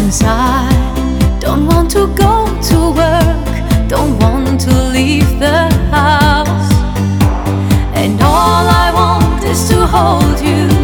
Sometimes I don't want to go to work, don't want to leave the house, and all I want is to hold you